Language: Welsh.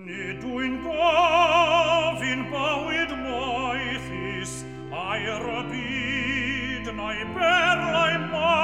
Nid dwi'n gofyn bywyd moethus, a'r y byd na'i berlau